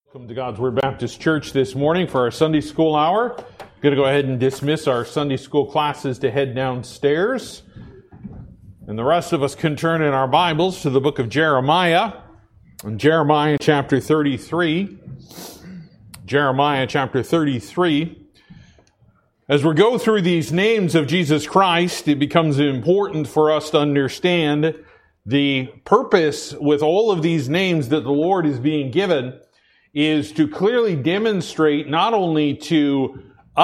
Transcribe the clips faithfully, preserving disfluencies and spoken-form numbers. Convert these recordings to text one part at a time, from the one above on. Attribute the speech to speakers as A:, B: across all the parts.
A: Welcome to God's Word Baptist Church this morning for our Sunday School hour. I'm going to go ahead and dismiss our Sunday School classes to head downstairs. And the rest of us can turn in our Bibles to the book of Jeremiah. In Jeremiah chapter thirty-three. Jeremiah chapter thirty-three. As we go through these names of Jesus Christ, it becomes important for us to understand the purpose with all of these names that the Lord is being given is to clearly demonstrate not only to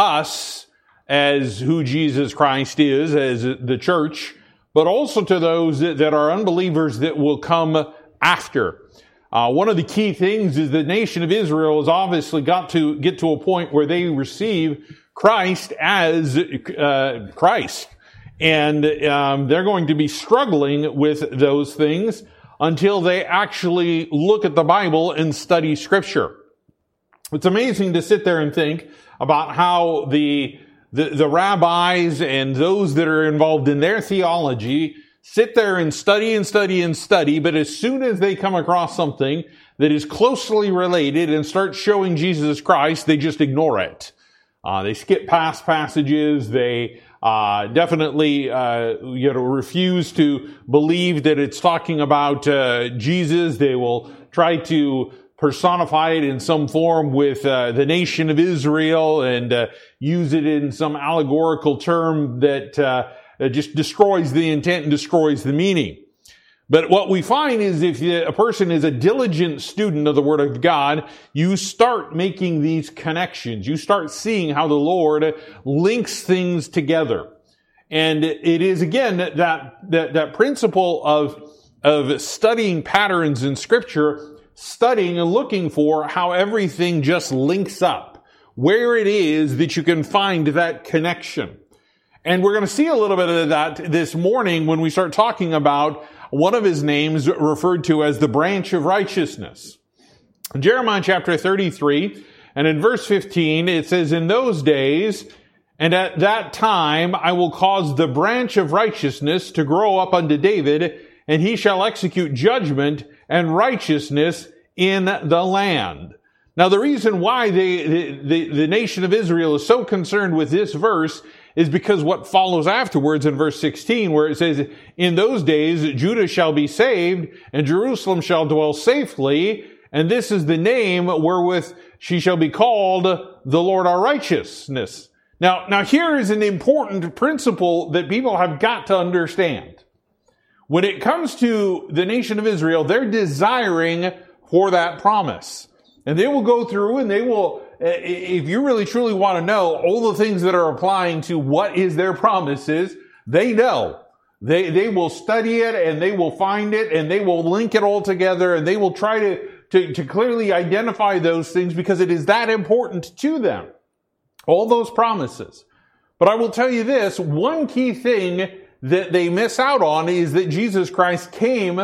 A: us as who Jesus Christ is, as the church, but also to those that, that are unbelievers that will come after. Uh, one of the key things is the nation of Israel has obviously got to get to a point where they receive Christ as uh, Christ. And um, they're going to be struggling with those things until they actually look at the Bible and study Scripture. It's amazing to sit there and think about how the, the, the rabbis and those that are involved in their theology sit there and study and study and study, but as soon as they come across something that is closely related and start showing Jesus Christ, they just ignore it. Uh, they skip past passages, they Uh, definitely, uh, you know, refuse to believe that it's talking about uh, Jesus. They will try to personify it in some form with uh, the nation of Israel and uh, use it in some allegorical term that uh, just destroys the intent and destroys the meaning. But what we find is if a person is a diligent student of the Word of God, you start making these connections. You start seeing how the Lord links things together. And it is, again, that, that, that principle of, of studying patterns in Scripture, studying and looking for how everything just links up, where it is that you can find that connection. And we're going to see a little bit of that this morning when we start talking about one of his names referred to as the branch of righteousness. In Jeremiah chapter thirty-three, and in verse fifteen, it says, "In those days, and at that time, I will cause the branch of righteousness to grow up unto David, and he shall execute judgment and righteousness in the land." Now, the reason why they, the, the, the nation of Israel is so concerned with this verse is because what follows afterwards in verse sixteen, where it says, "In those days Judah shall be saved, and Jerusalem shall dwell safely, and this is the name wherewith she shall be called, the Lord our righteousness." Now, now here is an important principle that people have got to understand. When it comes to the nation of Israel, they're desiring for that promise. And they will go through and they will, if you really truly want to know all the things that are applying to what is their promises, they know. They, they will study it and they will find it and they will link it all together and they will try to, to, to clearly identify those things because it is that important to them. All those promises. But I will tell you this, one key thing that they miss out on is that Jesus Christ came,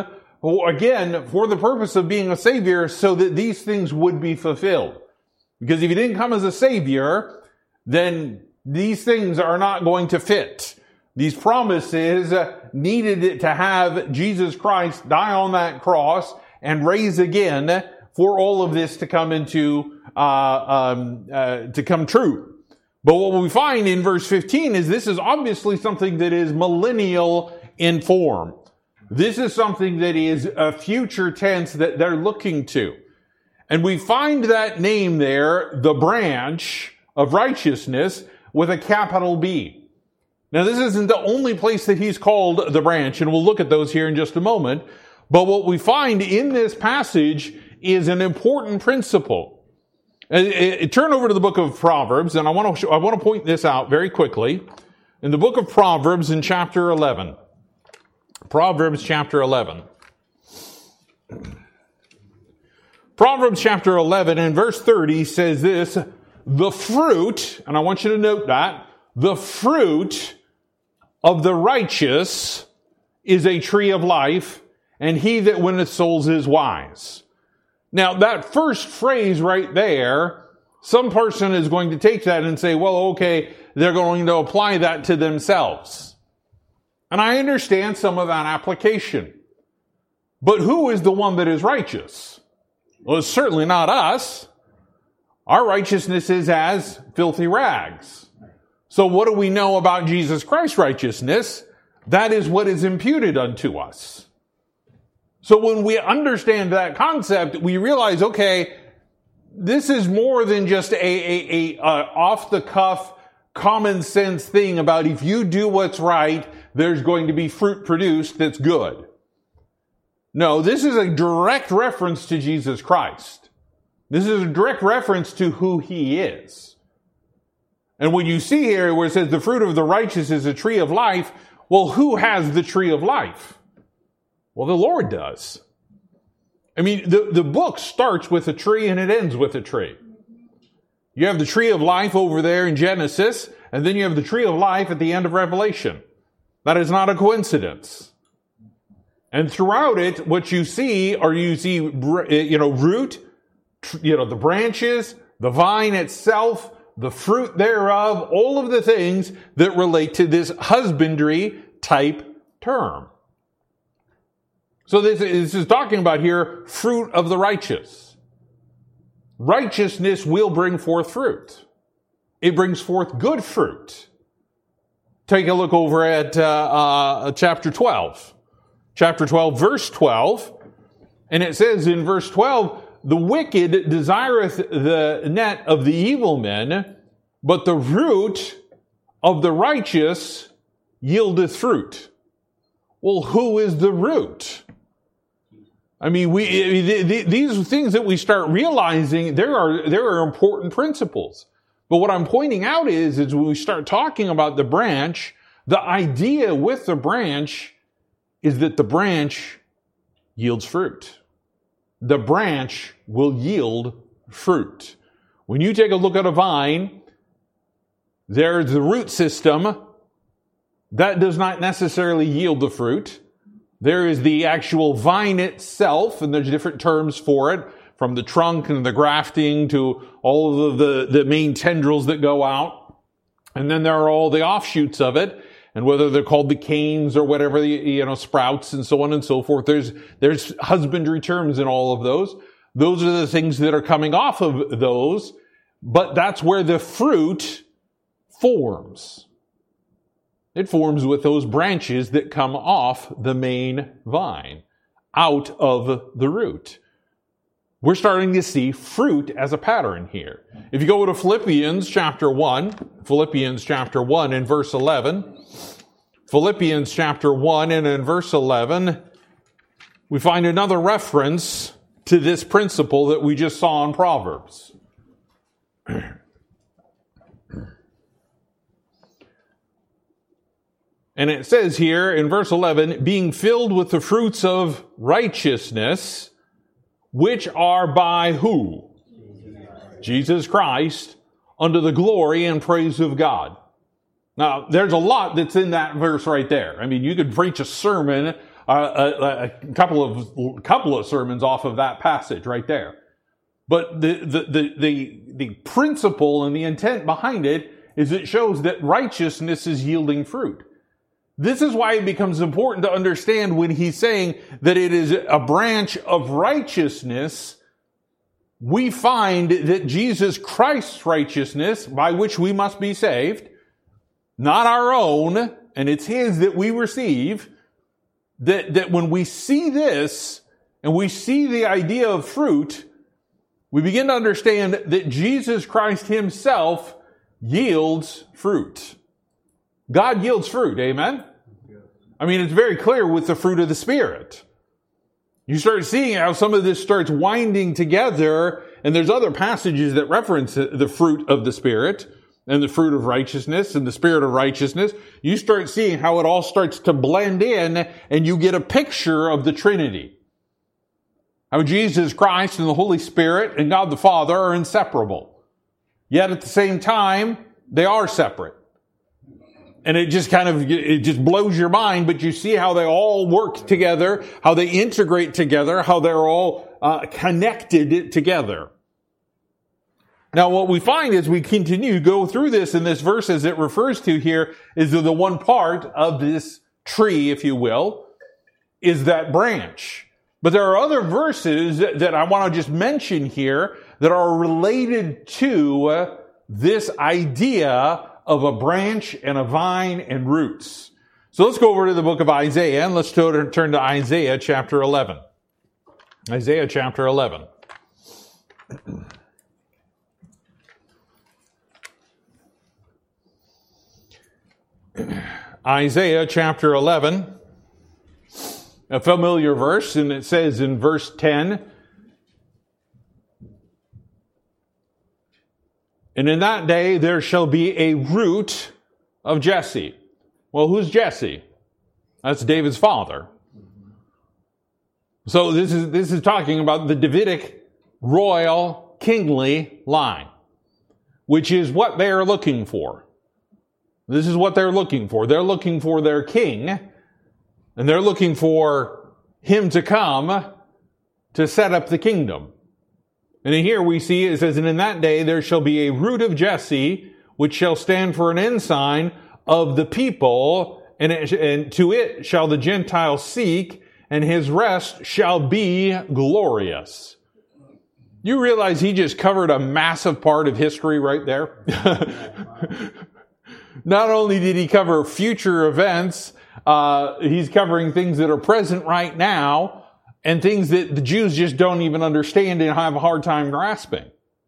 A: again, for the purpose of being a Savior so that these things would be fulfilled. Because if he didn't come as a Savior, then these things are not going to fit. These promises needed to have Jesus Christ die on that cross and raise again for all of this to come into, uh, um, uh, to come true. But what we find in verse fifteen is this is obviously something that is millennial in form. This is something that is a future tense that they're looking to. And we find that name there, the branch of righteousness, with a capital B. Now, this isn't the only place that he's called the branch, and we'll look at those here in just a moment. But what we find in this passage is an important principle. Uh, turn over to the book of Proverbs, and I want to I want to point this out very quickly. In the book of Proverbs, in chapter eleven. Proverbs chapter eleven. Proverbs chapter eleven and verse thirty says this, "The fruit," and I want you to note that, "the fruit of the righteous is a tree of life, and he that winneth souls is wise." Now, that first phrase right there, some person is going to take that and say, well, okay, they're going to apply that to themselves. And I understand some of that application. But who is the one that is righteous? Well, it's certainly not us. Our righteousness is as filthy rags. So what do we know about Jesus Christ's righteousness? That is what is imputed unto us. So when we understand that concept, we realize, okay, this is more than just a, a, a uh, off-the-cuff, common sense thing about if you do what's right, there's going to be fruit produced that's good. No, this is a direct reference to Jesus Christ. This is a direct reference to who he is. And when you see here where it says the fruit of the righteous is a tree of life, well, who has the tree of life? Well, the Lord does. I mean, the, the book starts with a tree and it ends with a tree. You have the tree of life over there in Genesis, and then you have the tree of life at the end of Revelation. That is not a coincidence. And throughout it, what you see, or you see, you know, root, you know, the branches, the vine itself, the fruit thereof, all of the things that relate to this husbandry type term. So this, this is talking about here fruit of the righteous. Righteousness will bring forth fruit. It brings forth good fruit. Take a look over at uh, uh, chapter twelve. Chapter twelve, verse twelve. And it says in verse twelve, the wicked desireth the net of the evil men, but the root of the righteous yieldeth fruit. Well, who is the root? I mean, we these things that we start realizing, there are there are important principles. But what I'm pointing out is, is when we start talking about the branch, the idea with the branch is that the branch yields fruit. The branch will yield fruit. When you take a look at a vine, there's the root system. That does not necessarily yield the fruit. There is the actual vine itself, and there's different terms for it, from the trunk and the grafting to all of the, the main tendrils that go out. And then there are all the offshoots of it, and whether they're called the canes or whatever, the, you know, sprouts and so on and so forth. There's, there's husbandry terms in all of those. Those are the things that are coming off of those, but that's where the fruit forms. It forms with those branches that come off the main vine, out of the root. We're starting to see fruit as a pattern here. If you go to Philippians chapter one, Philippians chapter one and verse eleven, Philippians chapter one and in verse eleven, we find another reference to this principle that we just saw in Proverbs. And it says here in verse eleven, being filled with the fruits of righteousness, which are by who? Jesus Christ, unto the glory and praise of God. Now, there's a lot that's in that verse right there. I mean, you could preach a sermon, uh, a, a couple of couple of sermons off of that passage right there. But the the the the, the principle and the intent behind it is it shows that righteousness is yielding fruit. This is why it becomes important to understand when he's saying that it is a branch of righteousness. We find that Jesus Christ's righteousness, by which we must be saved, not our own, and it's his that we receive, that, that when we see this and we see the idea of fruit, we begin to understand that Jesus Christ himself yields fruit. God yields fruit, amen? I mean, it's very clear with the fruit of the Spirit. You start seeing how some of this starts winding together, and there's other passages that reference the fruit of the Spirit, and the fruit of righteousness, and the Spirit of righteousness. You start seeing how it all starts to blend in, and you get a picture of the Trinity. How Jesus Christ and the Holy Spirit and God the Father are inseparable. Yet at the same time, they are separate. And it just kind of, it just blows your mind, but you see how they all work together, how they integrate together, how they're all uh, connected together. Now what we find as we continue to go through this, in this verse as it refers to here, is that the one part of this tree, if you will, is that branch. But there are other verses that, that I want to just mention here that are related to uh, this idea of a branch and a vine and roots. So let's go over to the book of Isaiah, and let's turn to Isaiah chapter eleven. Isaiah chapter eleven. Isaiah chapter eleven, a familiar verse, and it says in verse ten, "And in that day there shall be a root of Jesse." Well, who's Jesse? That's David's father. So this is this is talking about the Davidic royal kingly line, which is what they are looking for. This is what they're looking for. They're looking for their king, and they're looking for him to come to set up the kingdom. And here we see it says, "And in that day there shall be a root of Jesse, which shall stand for an ensign of the people, and, it, and to it shall the Gentiles seek, and his rest shall be glorious." You realize he just covered a massive part of history right there? Not only did he cover future events, uh, he's covering things that are present right now, and things that the Jews just don't even understand and have a hard time grasping.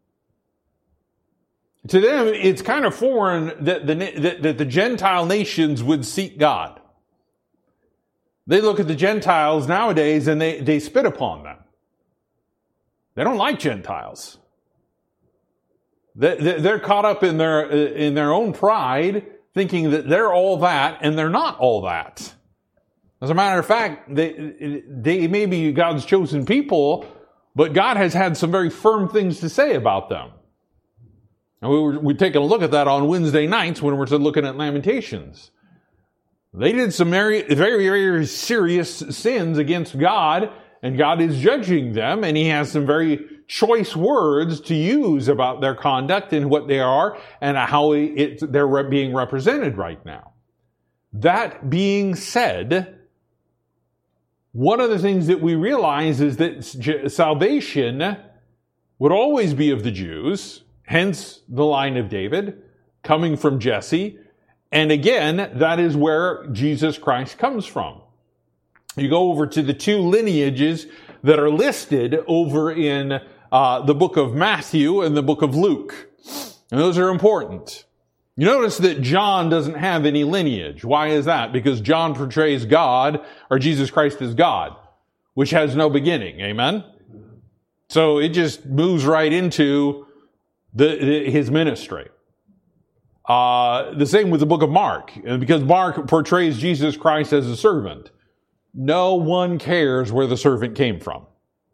A: To them, it's kind of foreign that the, that, that the Gentile nations would seek God. They look at the Gentiles nowadays and they, they spit upon them. They don't like Gentiles. They, they're caught up in their, in their own pride, thinking that they're all that, and they're not all that. As a matter of fact, they, they may be God's chosen people, but God has had some very firm things to say about them. And we were, we taking a look at that on Wednesday nights when we're looking at Lamentations. They did some very, very, very serious sins against God, and God is judging them, and He has some very choice words to use about their conduct and what they are and how it, they're being represented right now. That being said, one of the things that we realize is that salvation would always be of the Jews, hence the line of David, coming from Jesse. And again, that is where Jesus Christ comes from. You go over to the two lineages that are listed over in uh, the book of Matthew and the book of Luke. And those are important. You notice that John doesn't have any lineage. Why is that? Because John portrays God, or Jesus Christ as God, which has no beginning. Amen? So it just moves right into the, the, his ministry. Uh, the same with the book of Mark. Because Mark portrays Jesus Christ as a servant. No one cares where the servant came from.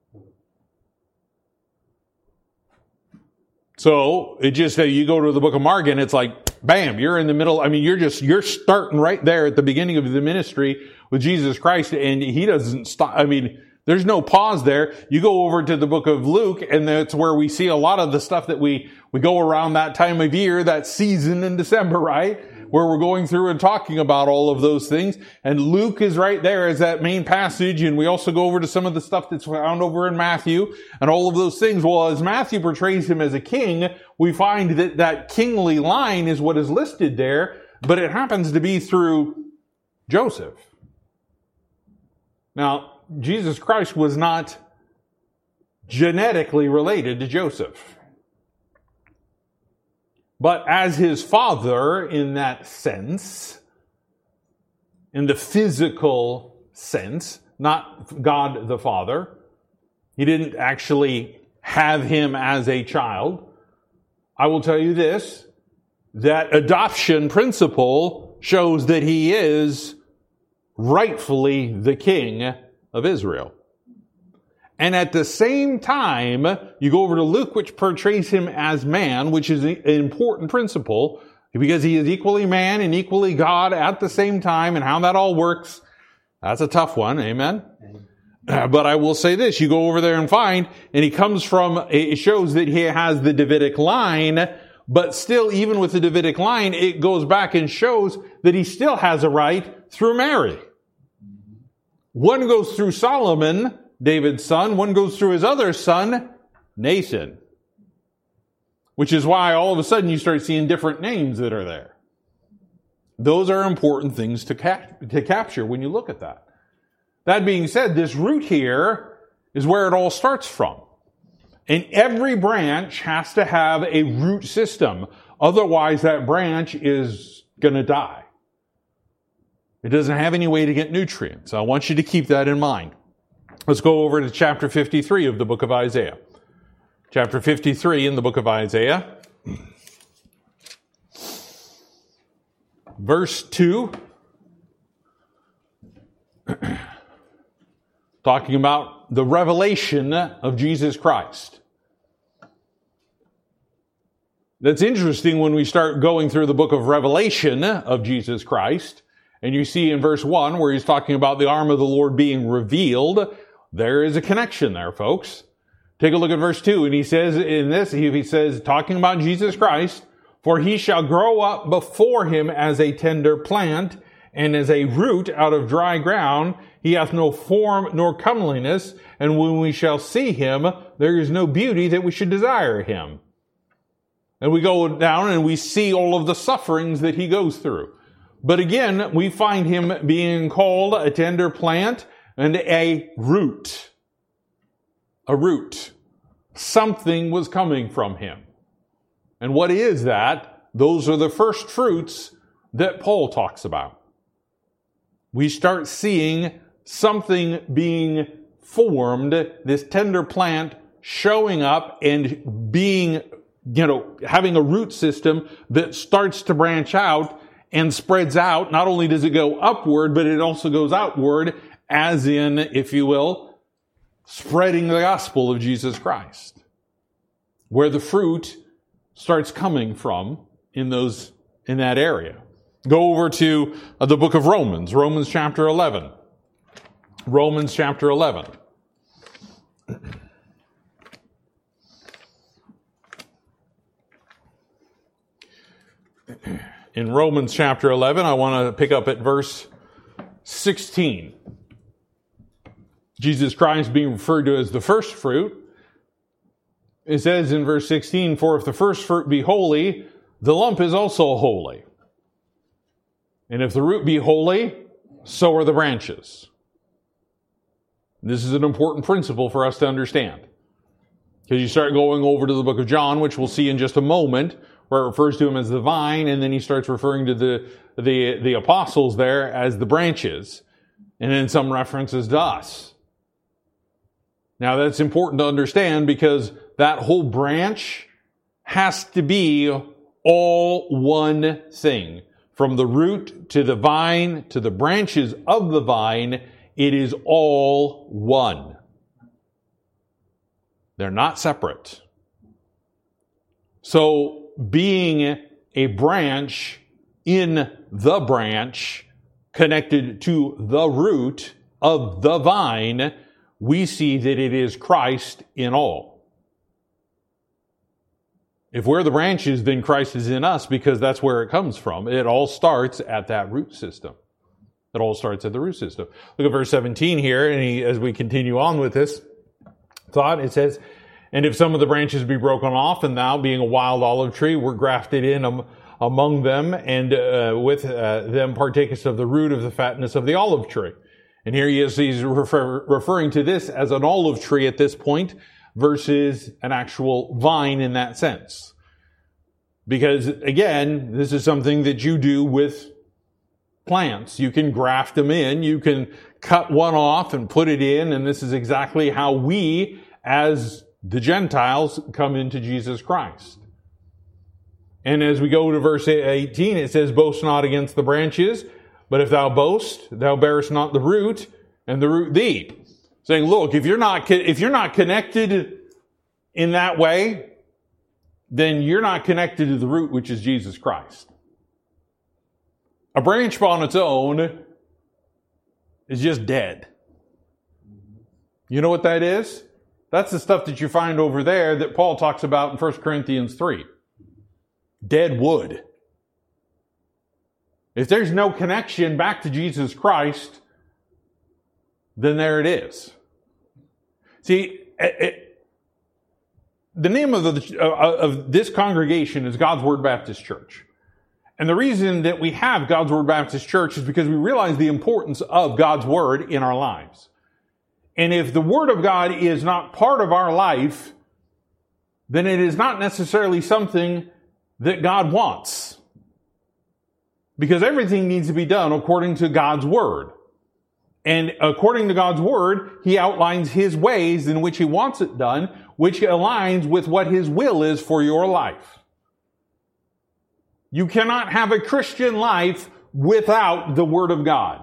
A: So it just, uh, you go to the book of Mark and it's like, bam, you're in the middle. I mean, you're just, you're starting right there at the beginning of the ministry with Jesus Christ, and he doesn't stop. I mean, there's no pause there. You go over to the book of Luke, and that's where we see a lot of the stuff that we, we go around that time of year, that season in December, right? Where we're going through and talking about all of those things. And Luke is right there as that main passage. And we also go over to some of the stuff that's found over in Matthew and all of those things. Well, as Matthew portrays him as a king, we find that that kingly line is what is listed there, but it happens to be through Joseph. Now, Jesus Christ was not genetically related to Joseph. But as his father, in that sense, in the physical sense, not God the Father, he didn't actually have him as a child. I will tell you this, that adoption principle shows that he is rightfully the king of Israel. And at the same time, you go over to Luke, which portrays him as man, which is an important principle, because he is equally man and equally God at the same time, and how that all works, that's a tough one, amen? Amen. But I will say this, you go over there and find, and he comes from, it shows that he has the Davidic line, but still, even with the Davidic line, it goes back and shows that he still has a right through Mary. One goes through Solomon, David's son. One goes through his other son, Nathan. which is why all of a sudden you start seeing different names that are there. Those are important things to, cap- to capture when you look at that. That being said, this root here is where it all starts from. And every branch has to have a root system. Otherwise, that branch is going to die. It doesn't have any way to get nutrients. I want you to keep that in mind. Let's go over to chapter fifty-three of the book of Isaiah. Chapter fifty-three in the book of Isaiah. Verse two. Talking about the revelation of Jesus Christ. That's interesting when we start going through the book of Revelation of Jesus Christ. And you see in verse one where he's talking about the arm of the Lord being revealed. There is a connection there, folks. Take a look at verse two. And he says in this, he says, talking about Jesus Christ, for he shall grow up before him as a tender plant, and as a root out of dry ground. He hath no form nor comeliness, and when we shall see him, there is no beauty that we should desire him. And we go down and we see all of the sufferings that he goes through. But again, we find him being called a tender plant and a root. A root. Something was coming from him. And what is that? Those are the first fruits that Paul talks about. We start seeing something being formed, this tender plant showing up and being, you know, having a root system that starts to branch out and spreads out. Not only does it go upward, but it also goes outward, as in, if you will, spreading the gospel of Jesus Christ. Where the fruit starts coming from in those, in that area. Go over to uh, the book of Romans, Romans chapter eleven. Romans chapter eleven. In Romans chapter eleven, I want to pick up at verse sixteen. Jesus Christ being referred to as the first fruit. It says in verse sixteen, for if the first fruit be holy, the lump is also holy. And if the root be holy, so are the branches. This is an important principle for us to understand. Because you start going over to the book of John, which we'll see in just a moment, where it refers to him as the vine, and then he starts referring to the, the, the apostles there as the branches, and then some references to us. Now that's important to understand because that whole branch has to be all one thing. From the root to the vine to the branches of the vine, it is all one. They're not separate. So being a branch in the branch connected to the root of the vine, we see that it is Christ in all. If we're the branches, then Christ is in us because that's where it comes from. It all starts at that root system. It all starts at the root system. Look at verse seventeen here, and he, as we continue on with this thought, it says, and if some of the branches be broken off, and thou, being a wild olive tree, were grafted in am, among them, and uh, with uh, them partakest of the root of the fatness of the olive tree. And here he is, he's refer, referring to this as an olive tree at this point, versus an actual vine in that sense. Because, again, this is something that you do with plants. You can graft them in, you can cut one off and put it in, and this is exactly how we, as the Gentiles, come into Jesus Christ. And as we go to verse eighteen, it says, boast not against the branches, but if thou boast, thou bearest not the root, and the root thee. Saying, look, if you're not, if you're not connected in that way, then you're not connected to the root, which is Jesus Christ. A branch on its own is just dead. You know what that is? That's the stuff that you find over there that Paul talks about in First Corinthians three. Dead wood. If there's no connection back to Jesus Christ, then there it is. See, it, it, the name of, the, uh, of this congregation is God's Word Baptist Church. And the reason that we have God's Word Baptist Church is because we realize the importance of God's Word in our lives. And if the Word of God is not part of our life, then it is not necessarily something that God wants. Because everything needs to be done according to God's Word. And according to God's Word, He outlines His ways in which He wants it done, which aligns with what His will is for your life. You cannot have a Christian life without the Word of God.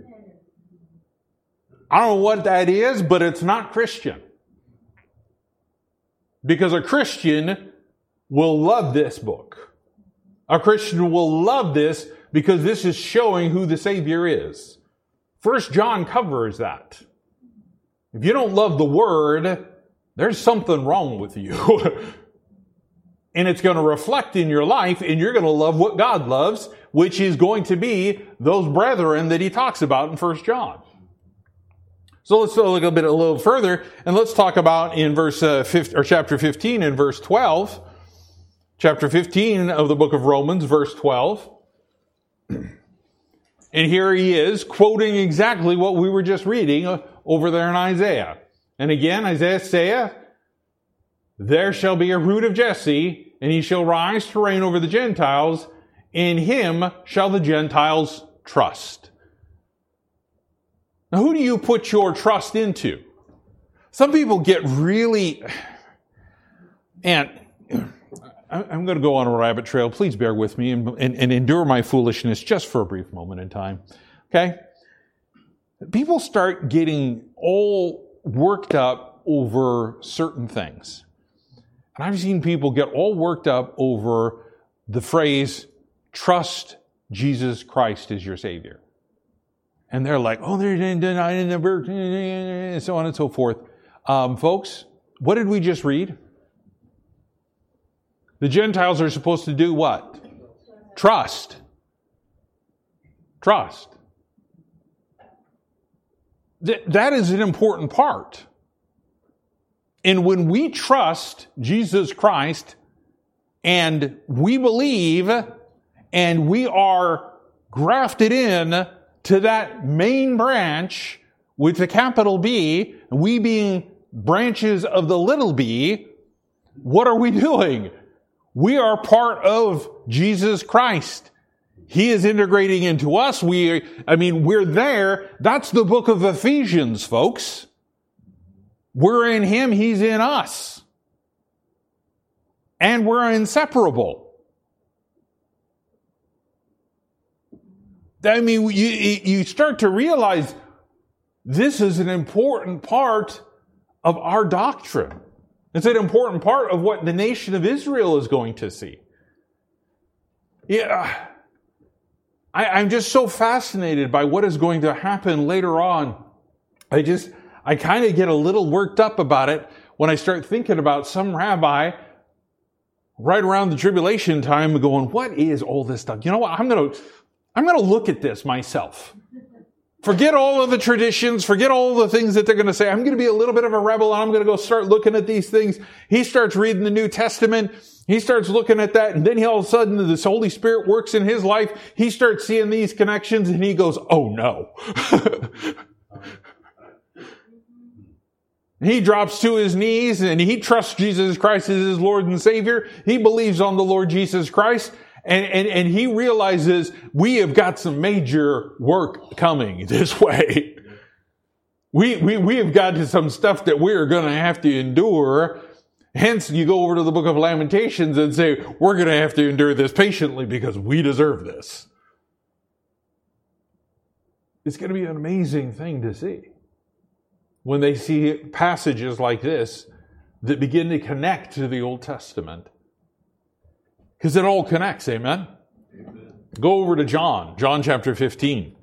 A: I don't know what that is, but it's not Christian. Because a Christian will love this book. A Christian will love this because this is showing who the Savior is. First John covers that. If you don't love the Word, there's something wrong with you. And it's going to reflect in your life, and you're going to love what God loves, which is going to be those brethren that he talks about in First John. So let's look a bit a little further, and let's talk about in verse uh, fifteen, or chapter fifteen and verse twelve. Chapter fifteen of the book of Romans, verse twelve. And here he is quoting exactly what we were just reading over there in Isaiah. And again, Isaiah saith, "There shall be a root of Jesse, and he shall rise to reign over the Gentiles. In him shall the Gentiles trust." Now, who do you put your trust into? Some people get really, and I'm going to go on a rabbit trail. Please bear with me and, and, and endure my foolishness just for a brief moment in time. Okay? People start getting all worked up over certain things. And I've seen people get all worked up over the phrase, trust Jesus Christ as your Savior. And they're like, oh, they're denying the birth, and so on and so forth. Um, folks, what did we just read? The Gentiles are supposed to do what? Trust. Trust. Th- that is an important part. And when we trust Jesus Christ and we believe and we are grafted in to that main branch with the capital B, we being branches of the little b, what are we doing? We are part of Jesus Christ. He is integrating into us. We, I mean, we're there. That's the book of Ephesians, folks. We're in Him, He's in us. And we're inseparable. I mean, you, you start to realize this is an important part of our doctrine. It's an important part of what the nation of Israel is going to see. Yeah, I, I'm just so fascinated by what is going to happen later on. I just, I kind of get a little worked up about it when I start thinking about some rabbi right around the tribulation time going, what is all this stuff? You know what? I'm going to, I'm going to look at this myself. Forget all of the traditions. Forget all the things that they're going to say. I'm going to be a little bit of a rebel and I'm going to go start looking at these things. He starts reading the New Testament. He starts looking at that. And then he all of a sudden, this Holy Spirit works in his life. He starts seeing these connections and he goes, oh no. He drops to his knees and he trusts Jesus Christ as his Lord and Savior. He believes on the Lord Jesus Christ. And, and, and he realizes we have got some major work coming this way. We, we, we have got some stuff that we're going to have to endure. Hence, you go over to the book of Lamentations and say, we're going to have to endure this patiently because we deserve this. It's going to be an amazing thing to see when they see passages like this that begin to connect to the Old Testament. Because it all connects, amen? Amen? Go over to John, John chapter fifteen.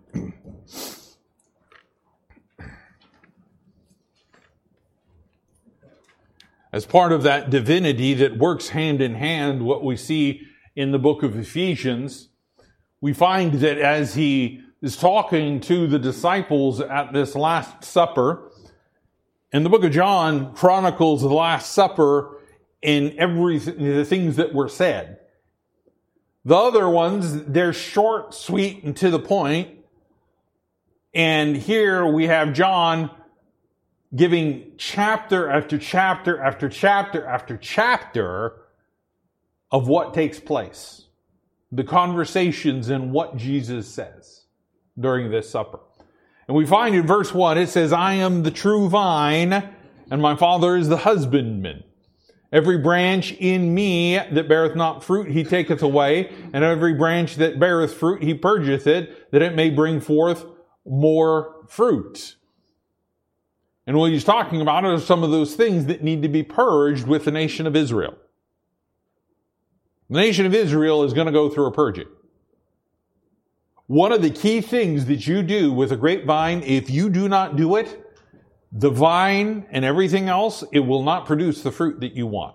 A: As part of that divinity that works hand in hand, what we see in the book of Ephesians, we find that as he is talking to the disciples at this Last Supper, and the book of John chronicles the Last Supper in every the things that were said. The other ones, they're short, sweet, and to the point. And here we have John giving chapter after chapter after chapter after chapter of what takes place. The conversations and what Jesus says during this supper. And we find in verse one, it says, I am the true vine, and my Father is the husbandman. Every branch in me that beareth not fruit, he taketh away, and every branch that beareth fruit, he purgeth it, that it may bring forth more fruit. And what he's talking about are some of those things that need to be purged with the nation of Israel. The nation of Israel is going to go through a purging. One of the key things that you do with a grapevine, if you do not do it, the vine and everything else, it will not produce the fruit that you want.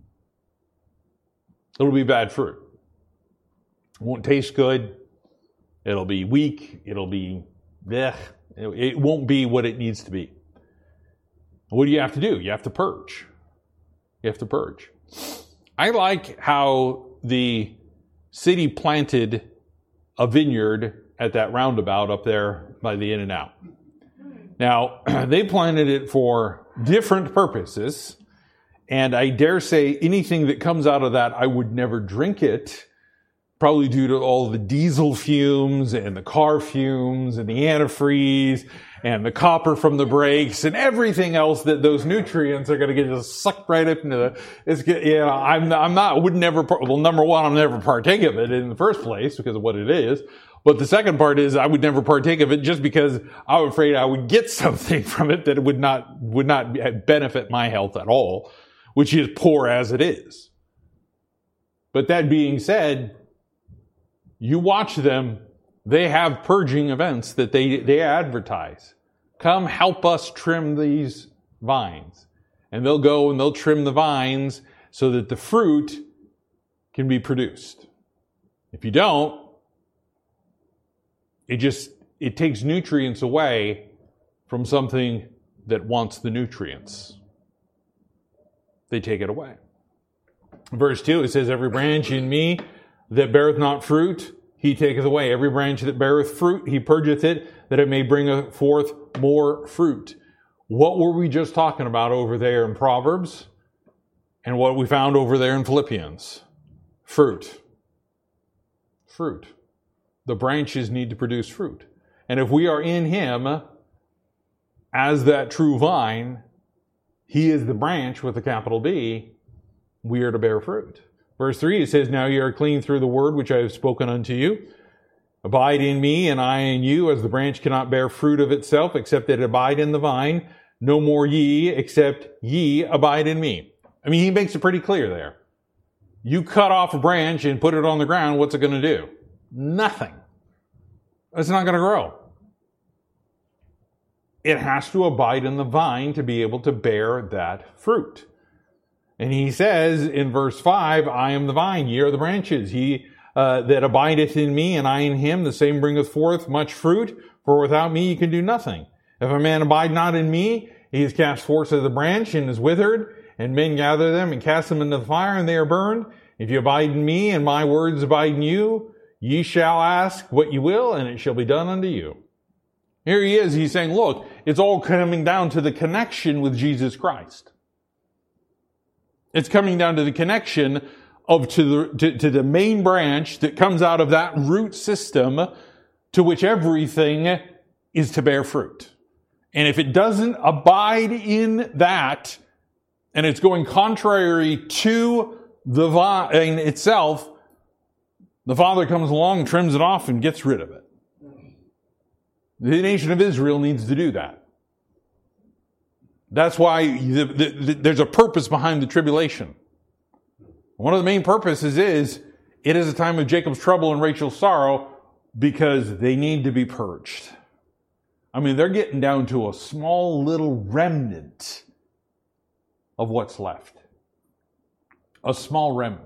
A: It'll be bad fruit. It won't taste good. It'll be weak. It'll be, blech. It won't be what it needs to be. What do you have to do? You have to purge. You have to purge. I like how the city planted a vineyard at that roundabout up there by the In-N-Out. Now, they planted it for different purposes, and I dare say anything that comes out of that, I would never drink it, probably due to all the diesel fumes and the car fumes and the antifreeze and the copper from the brakes and everything else that those nutrients are going to get just sucked right up into the, it's, you know, I'm, I'm not, would never, well, number one, I'll never partake of it in the first place because of what it is. But the second part is I would never partake of it just because I'm afraid I would get something from it that would not, would not benefit my health at all, which is poor as it is. But that being said, you watch them, they have purging events that they, they advertise. Come help us trim these vines. And they'll go and they'll trim the vines so that the fruit can be produced. If you don't, it just, it takes nutrients away from something that wants the nutrients. They take it away. Verse two, it says, every branch in me that beareth not fruit, he taketh away. Every branch that beareth fruit, he purgeth it, that it may bring forth more fruit. What were we just talking about over there in Proverbs? And what we found over there in Philippians? Fruit. Fruit. The branches need to produce fruit. And if we are in him as that true vine, he is the branch with a capital B, we are to bear fruit. Verse three, it says, now ye are clean through the word which I have spoken unto you. Abide in me, and I in you, as the branch cannot bear fruit of itself, except that it abide in the vine. No more ye, except ye abide in me. I mean, he makes it pretty clear there. You cut off a branch and put it on the ground, what's it going to do? Nothing. It's not going to grow. It has to abide in the vine to be able to bear that fruit. And he says in verse five, I am the vine, ye are the branches. He uh, that abideth in me, and I in him, the same bringeth forth much fruit, for without me ye can do nothing. If a man abide not in me, he is cast forth as a branch, and is withered, and men gather them, and cast them into the fire, and they are burned. If you abide in me, and my words abide in you, ye shall ask what you will, and it shall be done unto you. Here he is, he's saying, look, it's all coming down to the connection with Jesus Christ. It's coming down to the connection of to the, to, to the main branch that comes out of that root system to which everything is to bear fruit. And if it doesn't abide in that, and it's going contrary to the vine itself, the Father comes along, trims it off, and gets rid of it. The nation of Israel needs to do that. That's why the, the, the, there's a purpose behind the tribulation. One of the main purposes is, it is a time of Jacob's trouble and Rachel's sorrow, because they need to be purged. I mean, they're getting down to a small little remnant of what's left. A small remnant.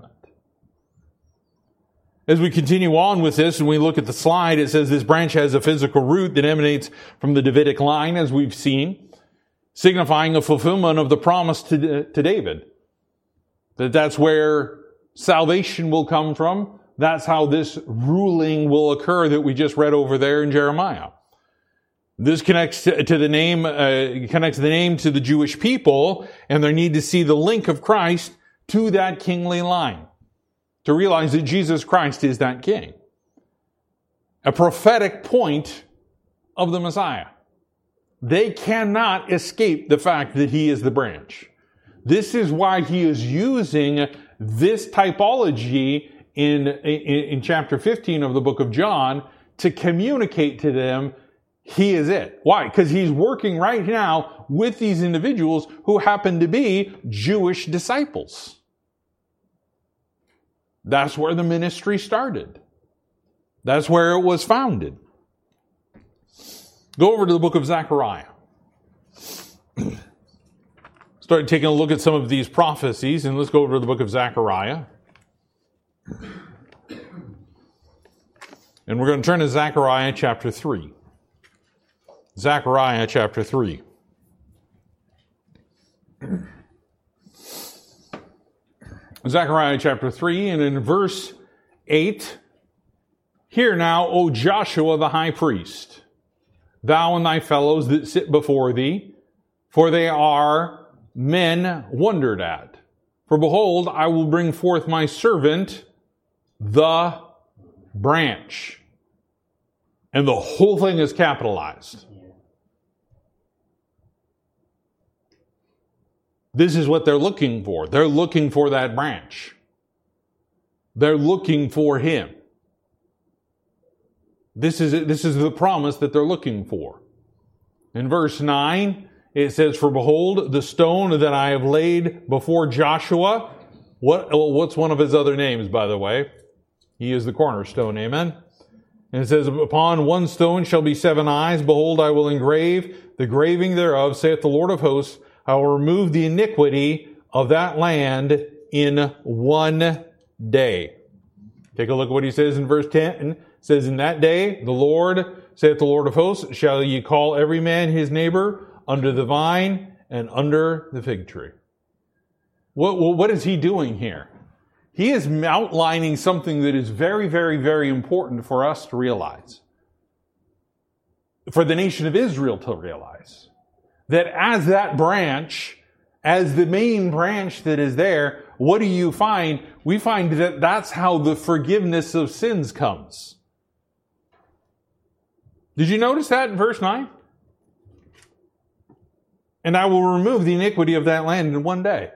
A: As we continue on with this, and we look at the slide, it says this branch has a physical root that emanates from the Davidic line, as we've seen, signifying a fulfillment of the promise to, to David. That that's where salvation will come from. That's how this ruling will occur that we just read over there in Jeremiah. This connects to, to the name, uh, connects the name to the Jewish people, and they need to see the link of Christ to that kingly line, to realize that Jesus Christ is that king. A prophetic point of the Messiah. They cannot escape the fact that he is the branch. This is why he is using this typology in, in, in chapter fifteen of the book of John to communicate to them he is it. Why? Because he's working right now with these individuals who happen to be Jewish disciples. That's where the ministry started. That's where it was founded. Go over to the book of Zechariah. Start taking a look at some of these prophecies, and let's go over to the book of Zechariah. And we're going to turn to Zechariah chapter three. Zechariah chapter three. Zechariah chapter three, and in verse eight, hear now, O Joshua the high priest, thou and thy fellows that sit before thee, for they are men wondered at. For behold, I will bring forth my servant, the branch. And the whole thing is capitalized. This is what they're looking for. They're looking for that branch. They're looking for him. This is, this is the promise that they're looking for. In verse nine, it says, for behold, the stone that I have laid before Joshua. What, what's one of his other names, by the way? He is the cornerstone, amen? And it says, upon one stone shall be seven eyes. Behold, I will engrave the graving thereof, saith the Lord of hosts. I will remove the iniquity of that land in one day. Take a look at what he says in verse ten. It says, in that day, the Lord, saith the Lord of hosts, shall ye call every man his neighbor under the vine and under the fig tree. What, what is he doing here? He is outlining something that is very, very, very important for us to realize. For the nation of Israel to realize. That as that branch, as the main branch that is there, what do you find? We find that that's how the forgiveness of sins comes. Did you notice that in verse nine? And I will remove the iniquity of that land in one day.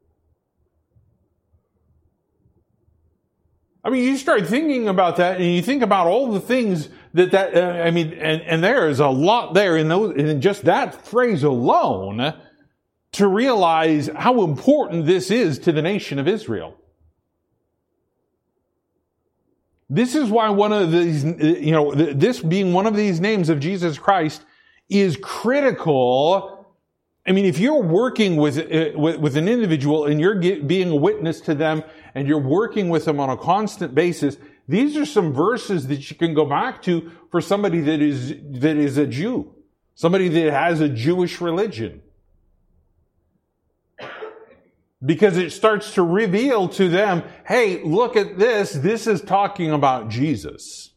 A: I mean, you start thinking about that, and you think about all the things that that, uh, I mean, and, and there is a lot there in those, in just that phrase alone to realize how important this is to the nation of Israel. This is why one of these, you know, this being one of these names of Jesus Christ is critical. I mean, if you're working with, with, with an individual and you're get, being a witness to them and you're working with them on a constant basis, these are some verses that you can go back to for somebody that is, that is a Jew. Somebody that has a Jewish religion. Because it starts to reveal to them, hey, look at this. This is talking about Jesus.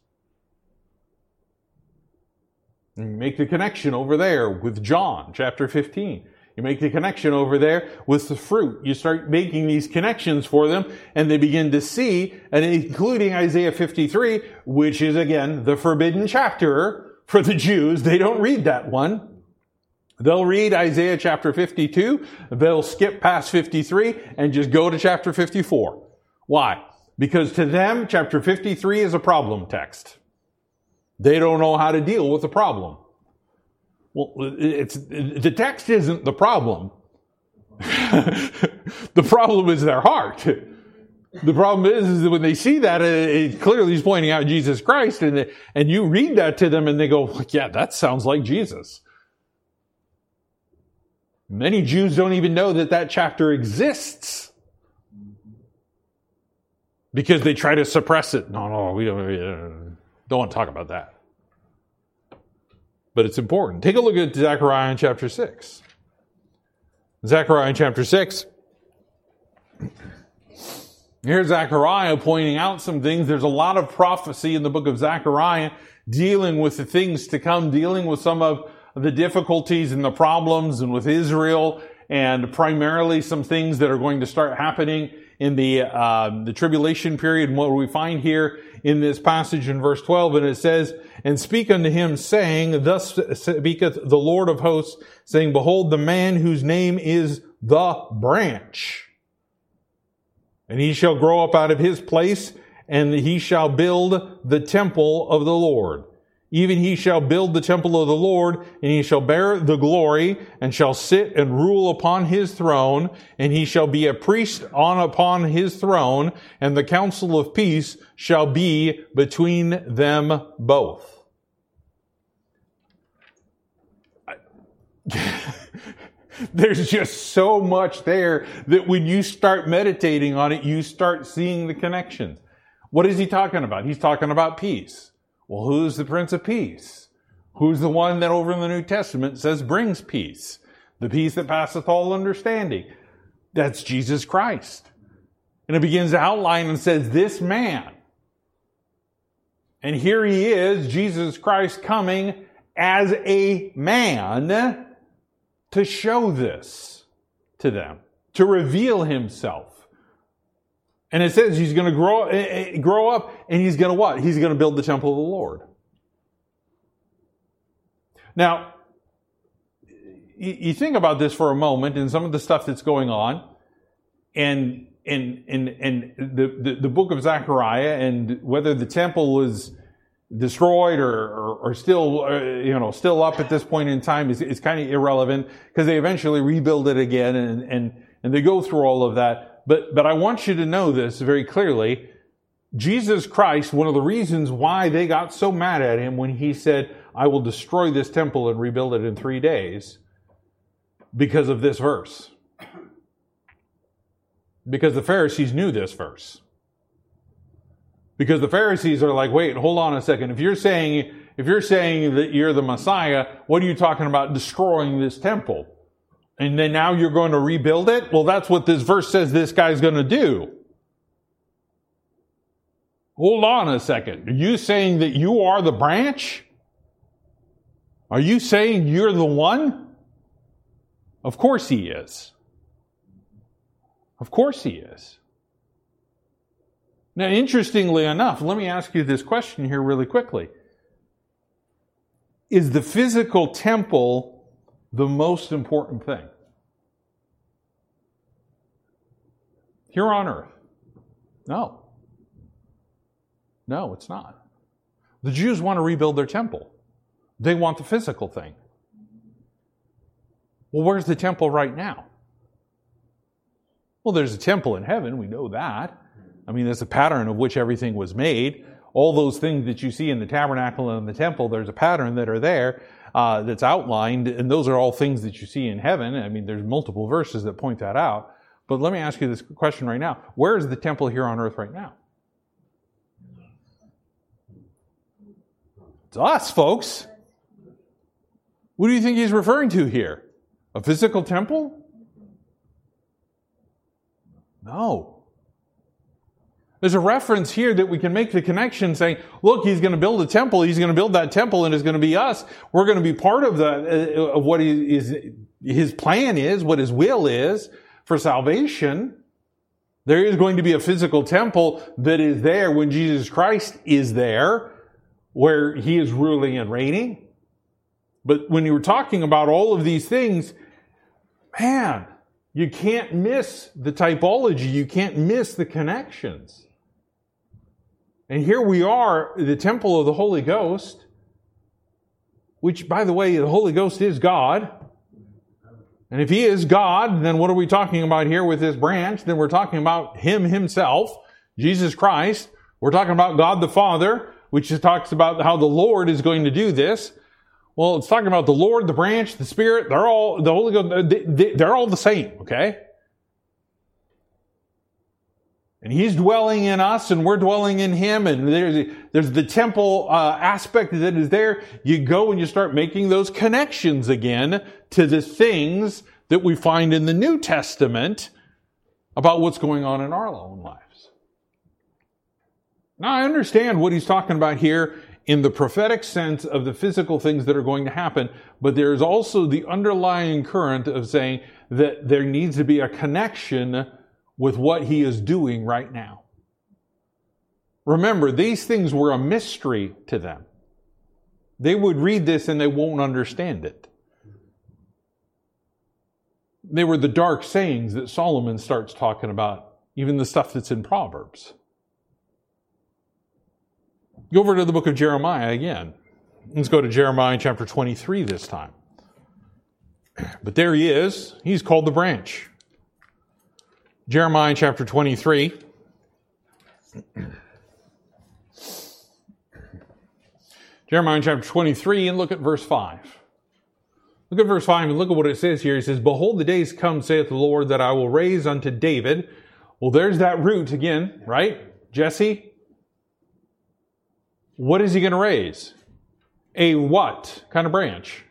A: You make the connection over there with John chapter fifteen. You make the connection over there with the fruit. You start making these connections for them, and they begin to see, and including Isaiah fifty-three, which is again the forbidden chapter for the Jews. They don't read that one. They'll read Isaiah chapter fifty-two. They'll skip past fifty-three and just go to chapter fifty-four. Why? Because to them, chapter fifty-three is a problem text. They don't know how to deal with the problem. Well, it's, the text isn't the problem. The problem is their heart. The problem is, is that when they see that, it clearly is pointing out Jesus Christ, and, and you read that to them and they go, yeah, that sounds like Jesus. Many Jews don't even know that that chapter exists. Because they try to suppress it. No, no, we don't, we don't. Don't want to talk about that. But it's important. Take a look at Zechariah in chapter six. Zechariah in chapter six. Here's Zechariah pointing out some things. There's a lot of prophecy in the book of Zechariah dealing with the things to come, dealing with some of the difficulties and the problems and with Israel, and primarily some things that are going to start happening in the uh, the tribulation period. And what we find here in this passage in verse twelve, and it says, "And speak unto him, saying, Thus speaketh the Lord of hosts, saying, Behold, the man whose name is the branch. And he shall grow up out of his place, and he shall build the temple of the Lord. Even he shall build the temple of the Lord, and he shall bear the glory, and shall sit and rule upon his throne, and he shall be a priest on upon his throne, and the counsel of peace shall be between them both." There's just so much there that when you start meditating on it, you start seeing the connections. What is he talking about? He's talking about peace. Well, who's the Prince of Peace? Who's the one that over in the New Testament says brings peace? The peace that passeth all understanding. That's Jesus Christ. And it begins to outline and says, this man. And here he is, Jesus Christ, coming as a man to show this to them, to reveal himself. And it says he's going to grow, grow up, and he's going to what? He's going to build the temple of the Lord. Now, you think about this for a moment and some of the stuff that's going on, and and and and the the, the book of Zechariah, and whether the temple was destroyed or, or, or still, uh, you know, still up at this point in time is, is kind of irrelevant, because they eventually rebuild it again, and, and, and they go through all of that. But, but I want you to know this very clearly. Jesus Christ, one of the reasons why they got so mad at him when he said, "I will destroy this temple and rebuild it in three days, because of this verse. Because the Pharisees knew this verse. Because the Pharisees are like, wait, hold on a second. If you're saying, if you're saying that you're the Messiah, what are you talking about destroying this temple? And then now you're going to rebuild it? Well, that's what this verse says this guy's going to do. Hold on a second. Are you saying that you are the branch? Are you saying you're the one? Of course he is. Of course he is. Now, interestingly enough, let me ask you this question here really quickly. Is the physical temple the most important thing here on earth? No. No, it's not. The Jews want to rebuild their temple. They want the physical thing. Well, where's the temple right now? Well, there's a temple in heaven. We know that. I mean, that's a pattern of which everything was made. All those things that you see in the tabernacle and in the temple, there's a pattern that are there uh, that's outlined, and those are all things that you see in heaven. I mean, there's multiple verses that point that out. But let me ask you this question right now. Where is the temple here on earth right now? It's us, folks. What do you think he's referring to here? A physical temple? No. There's a reference here that we can make the connection saying, look, he's going to build a temple. He's going to build that temple, and it's going to be us. We're going to be part of the, uh, of what he is, his plan is, what his will is for salvation. There is going to be a physical temple that is there when Jesus Christ is there, where he is ruling and reigning. But when you were talking about all of these things, man, you can't miss the typology. You can't miss the connections. And here we are, the temple of the Holy Ghost, which, by the way, the Holy Ghost is God. And if he is God, then what are we talking about here with this branch? Then we're talking about him himself, Jesus Christ. We're talking about God the Father, which talks about how the Lord is going to do this. Well, it's talking about the Lord, the branch, the Spirit. They're all, the Holy Ghost, they're all the same, okay? And he's dwelling in us, and we're dwelling in him, and there's, there's the temple uh, aspect that is there. You go and you start making those connections again to the things that we find in the New Testament about what's going on in our own lives. Now, I understand what he's talking about here in the prophetic sense of the physical things that are going to happen, but there's also the underlying current of saying that there needs to be a connection with what he is doing right now. Remember, these things were a mystery to them. They would read this and they won't understand it. They were the dark sayings that Solomon starts talking about, even the stuff that's in Proverbs. Go over to the book of Jeremiah again. Let's go to Jeremiah chapter twenty-three this time. But there he is. He's called the branch. Jeremiah chapter twenty-three. Jeremiah chapter twenty-three, and look at verse five. Look at verse five and look at what it says here. It says, "Behold, the days come, saith the Lord, that I will raise unto David." Well, there's that root again, right? Jesse. What is he going to raise? A what kind of branch?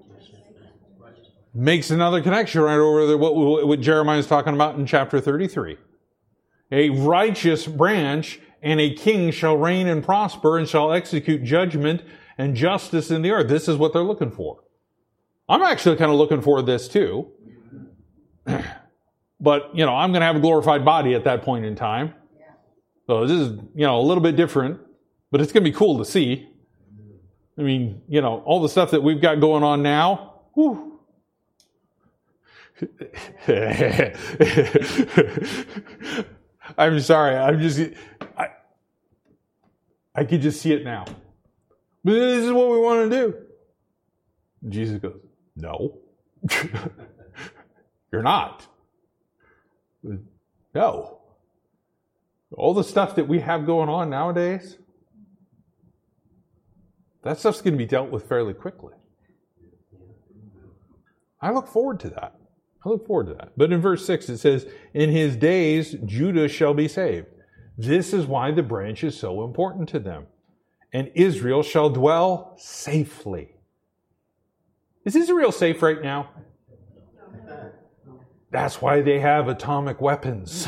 A: Makes another connection right over there, what, what Jeremiah is talking about in chapter thirty-three. A righteous branch, and a king shall reign and prosper, and shall execute judgment and justice in the earth. This is what they're looking for. I'm actually kind of looking for this too. But, you know, I'm going to have a glorified body at that point in time. So this is, you know, a little bit different, but it's going to be cool to see. I mean, you know, all the stuff that we've got going on now, whew. I'm sorry. I'm just, I, I could just see it now. But this is what we want to do. Jesus goes, no, you're not. No. All the stuff that we have going on nowadays, that stuff's going to be dealt with fairly quickly. I look forward to that. I look forward to that. But in verse six it says, "In his days Judah shall be saved." This is why the branch is so important to them. "And Israel shall dwell safely." Is Israel safe right now? That's why they have atomic weapons.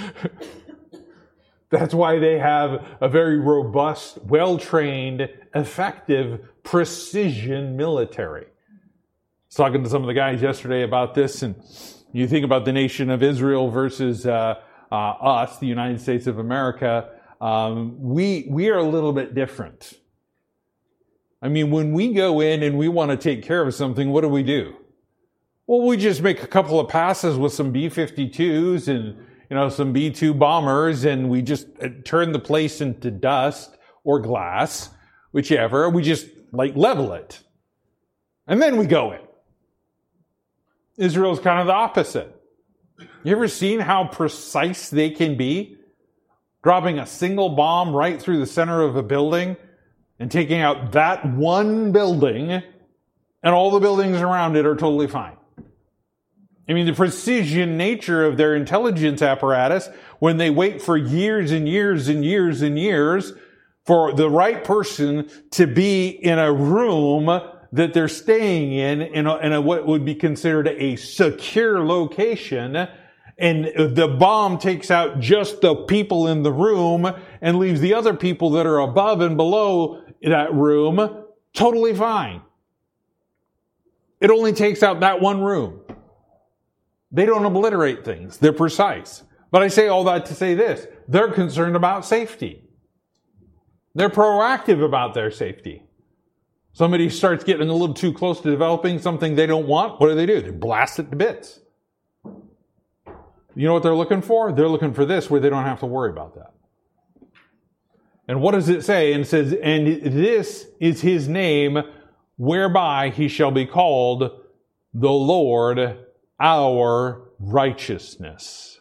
A: That's why they have a very robust, well-trained, effective, precision military. I was talking to some of the guys yesterday about this, and you think about the nation of Israel versus uh, uh, us, the United States of America, um, we we are a little bit different. I mean, when we go in and we want to take care of something, what do we do? Well, we just make a couple of passes with some B fifty-twos and, you know, some B two bombers, and we just turn the place into dust or glass, whichever. We just, like, level it. And then we go in. Israel's kind of the opposite. You ever seen how precise they can be? Dropping a single bomb right through the center of a building and taking out that one building, and all the buildings around it are totally fine. I mean, the precision nature of their intelligence apparatus, when they wait for years and years and years and years for the right person to be in a room that they're staying in, in, a, in a, what would be considered a secure location, and the bomb takes out just the people in the room and leaves the other people that are above and below that room totally fine. It only takes out that one room. They don't obliterate things. They're precise. But I say all that to say this. They're concerned about safety. They're proactive about their safety. Somebody starts getting a little too close to developing something they don't want. What do they do? They blast it to bits. You know what they're looking for? They're looking for this, where they don't have to worry about that. And what does it say? And it says, "And this is his name, whereby he shall be called the Lord our righteousness."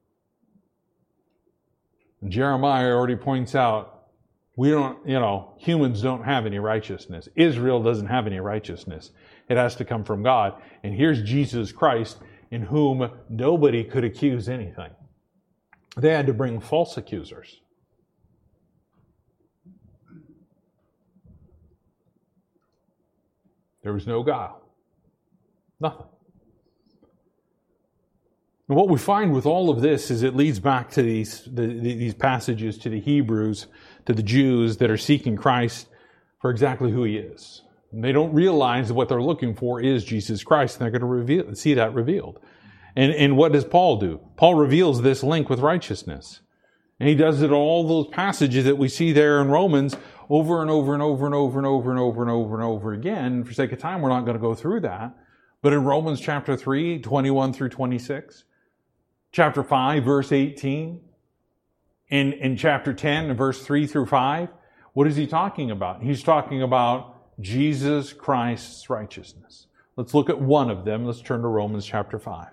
A: And Jeremiah already points out, we don't, you know, humans don't have any righteousness. Israel doesn't have any righteousness. It has to come from God. And here's Jesus Christ, in whom nobody could accuse anything. They had to bring false accusers. There was no guile. Nothing. And what we find with all of this is it leads back to these, the, these passages to the Hebrews, to the Jews that are seeking Christ for exactly who He is. And they don't realize that what they're looking for is Jesus Christ, and they're going to reveal, see that revealed. And, and what does Paul do? Paul reveals this link with righteousness. And he does it all those passages that we see there in Romans over and over and over and over and over and over and over and over again. For sake of time, we're not going to go through that. But in Romans chapter three, twenty-one through twenty-six, chapter five, verse eighteen, in, in chapter ten, verse three through five, what is he talking about? He's talking about Jesus Christ's righteousness. Let's look at one of them. Let's turn to Romans chapter five.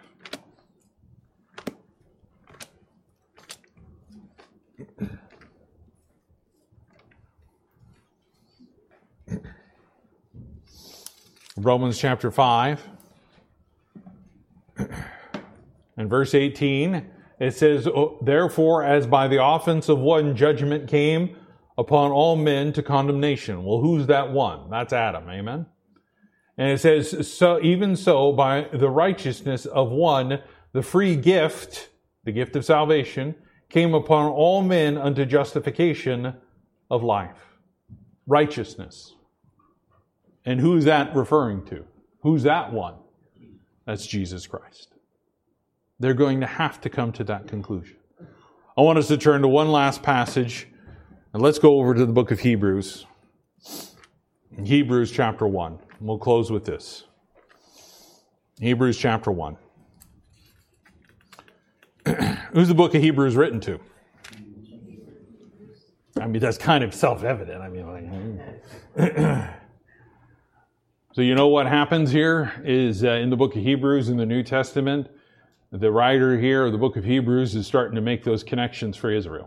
A: Romans chapter five and verse eighteen, it says, "Therefore, as by the offense of one judgment came upon all men to condemnation." Well, who's that one? That's Adam, amen? And it says, "So even so, by the righteousness of one, the free gift, the gift of salvation, came upon all men unto justification of life." Righteousness. And who's that referring to? Who's that one? That's Jesus Christ. They're going to have to come to that conclusion. I want us to turn to one last passage, and let's go over to the book of Hebrews. In Hebrews chapter one. And we'll close with this. Hebrews chapter one. Who's the book of Hebrews written to? I mean, that's kind of self-evident. I mean, like... So you know what happens here is uh, in the book of Hebrews in the New Testament, the writer here of the book of Hebrews is starting to make those connections for Israel.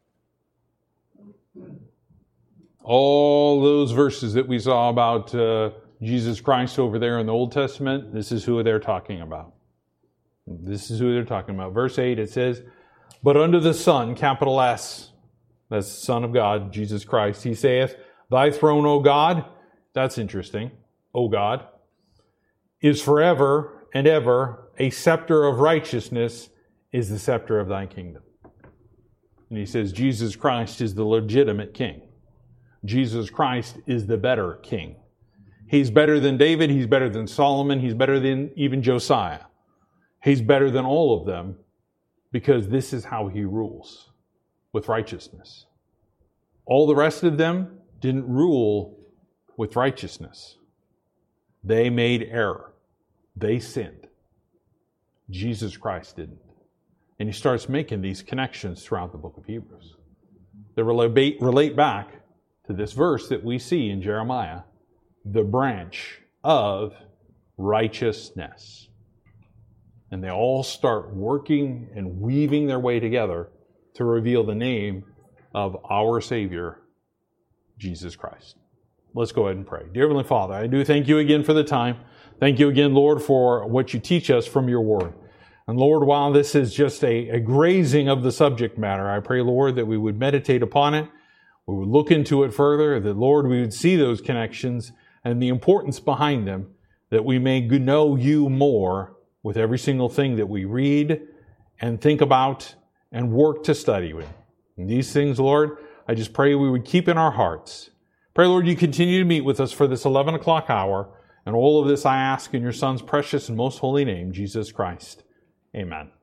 A: All those verses that we saw about uh, Jesus Christ over there in the Old Testament, this is who they're talking about. This is who they're talking about. Verse eight, it says, "But unto the Son," capital S, that's the Son of God, Jesus Christ, He saith, "Thy throne, O God," that's interesting, "O God, is forever and ever, a scepter of righteousness is the scepter of thy kingdom." And he says Jesus Christ is the legitimate king. Jesus Christ is the better king. He's better than David, he's better than Solomon, he's better than even Josiah. He's better than all of them because this is how he rules, with righteousness. All the rest of them didn't rule with righteousness. They made error. They sinned. Jesus Christ didn't. And he starts making these connections throughout the book of Hebrews. They relate, relate back to this verse that we see in Jeremiah, the branch of righteousness. And they all start working and weaving their way together to reveal the name of our Savior, Jesus Christ. Let's go ahead and pray. Dear Heavenly Father, I do thank you again for the time. Thank you again, Lord, for what you teach us from your word. And Lord, while this is just a, a grazing of the subject matter, I pray, Lord, that we would meditate upon it, we would look into it further, that, Lord, we would see those connections and the importance behind them, that we may know you more with every single thing that we read and think about and work to study with. And these things, Lord, I just pray we would keep in our hearts. Pray, Lord, you continue to meet with us for this eleven o'clock hour. And all of this I ask in your Son's precious and most holy name, Jesus Christ. Amen.